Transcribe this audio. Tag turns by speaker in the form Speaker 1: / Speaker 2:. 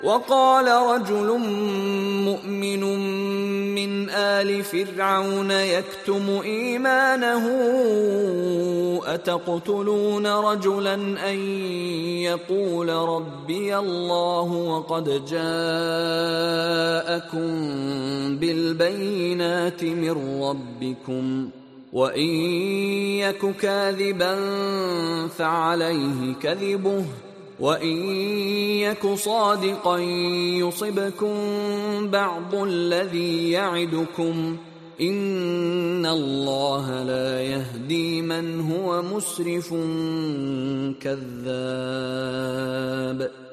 Speaker 1: وقال رجل مؤمن من آل فرعون يكتم إيمانه أتقتلون رجلا أن يقول ربي الله وقد جاءكم بالبينات من ربكم وإن يك كاذبا فعليه كذبه وإن يك صادقا يصبكم بعض الذي يعدكم إن الله لا يهدي من هو مسرف كذاب.